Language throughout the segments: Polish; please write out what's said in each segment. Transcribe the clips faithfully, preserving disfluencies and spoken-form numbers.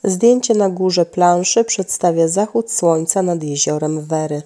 Zdjęcie na górze planszy przedstawia zachód słońca nad jeziorem Wery.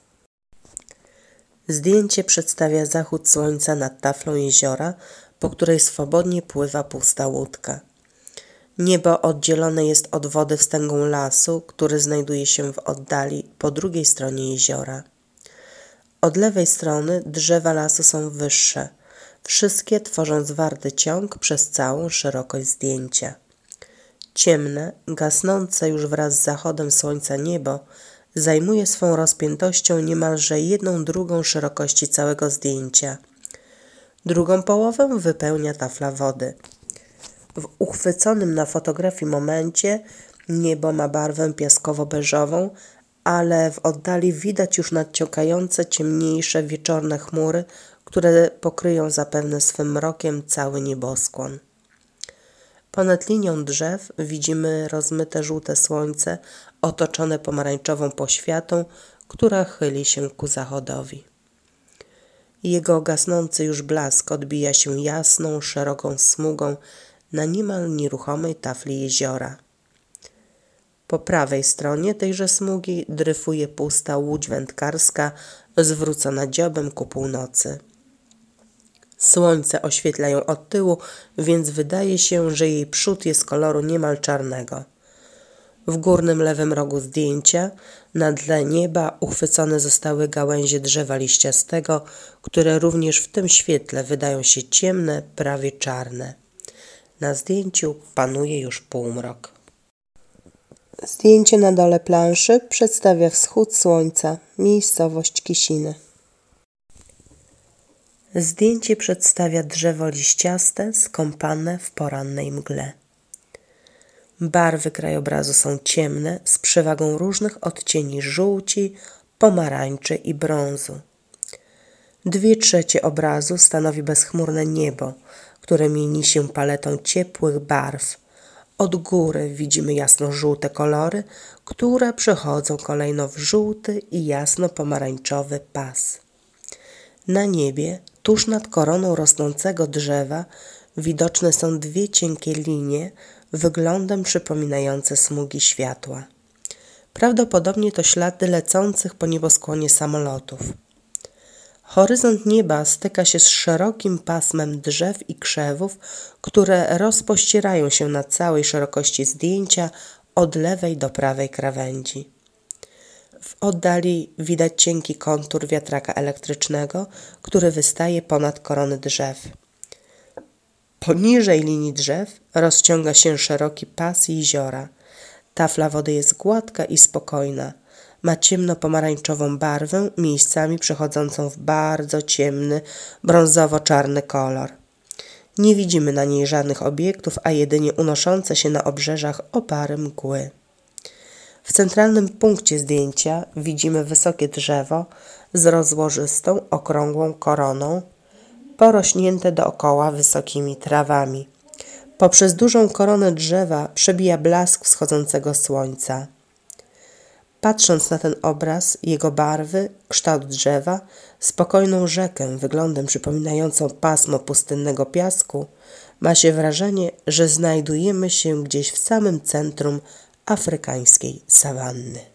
Zdjęcie przedstawia zachód słońca nad taflą jeziora, po której swobodnie pływa pusta łódka. Niebo oddzielone jest od wody wstęgą lasu, który znajduje się w oddali po drugiej stronie jeziora. Od lewej strony drzewa lasu są wyższe, wszystkie tworząc zwarty ciąg przez całą szerokość zdjęcia. Ciemne, gasnące już wraz z zachodem słońca niebo zajmuje swą rozpiętością niemalże jedną drugą szerokości całego zdjęcia. Drugą połowę wypełnia tafla wody. W uchwyconym na fotografii momencie niebo ma barwę piaskowo-beżową, ale w oddali widać już nadciągające ciemniejsze wieczorne chmury, które pokryją zapewne swym mrokiem cały nieboskłon. Ponad linią drzew widzimy rozmyte żółte słońce otoczone pomarańczową poświatą, która chyli się ku zachodowi. Jego gasnący już blask odbija się jasną, szeroką smugą na niemal nieruchomej tafli jeziora. Po prawej stronie tejże smugi dryfuje pusta łódź wędkarska zwrócona dziobem ku północy. Słońce oświetla ją od tyłu, więc wydaje się, że jej przód jest koloru niemal czarnego. W górnym lewym rogu zdjęcia na tle nieba uchwycone zostały gałęzie drzewa liściastego, które również w tym świetle wydają się ciemne, prawie czarne. Na zdjęciu panuje już półmrok. Zdjęcie na dole planszy przedstawia wschód słońca, miejscowość Kisiny. Zdjęcie przedstawia drzewo liściaste skąpane w porannej mgle. Barwy krajobrazu są ciemne, z przewagą różnych odcieni żółci, pomarańczy i brązu. Dwie trzecie obrazu stanowi bezchmurne niebo, które mieni się paletą ciepłych barw. Od góry widzimy jasno-żółte kolory, które przechodzą kolejno w żółty i jasno-pomarańczowy pas. Na niebie, tuż nad koroną rosnącego drzewa, widoczne są dwie cienkie linie, wyglądem przypominające smugi światła. Prawdopodobnie to ślady lecących po nieboskłonie samolotów. Horyzont nieba styka się z szerokim pasmem drzew i krzewów, które rozpościerają się na całej szerokości zdjęcia od lewej do prawej krawędzi. W oddali widać cienki kontur wiatraka elektrycznego, który wystaje ponad korony drzew. Poniżej linii drzew rozciąga się szeroki pas jeziora. Tafla wody jest gładka i spokojna. Ma ciemno-pomarańczową barwę, miejscami przechodzącą w bardzo ciemny, brązowo-czarny kolor. Nie widzimy na niej żadnych obiektów, a jedynie unoszące się na obrzeżach opary mgły. W centralnym punkcie zdjęcia widzimy wysokie drzewo z rozłożystą, okrągłą koroną, porośnięte dookoła wysokimi trawami. Poprzez dużą koronę drzewa przebija blask wschodzącego słońca. Patrząc na ten obraz, jego barwy, kształt drzewa, spokojną rzekę wyglądem przypominającą pasmo pustynnego piasku, ma się wrażenie, że znajdujemy się gdzieś w samym centrum afrykańskiej sawanny.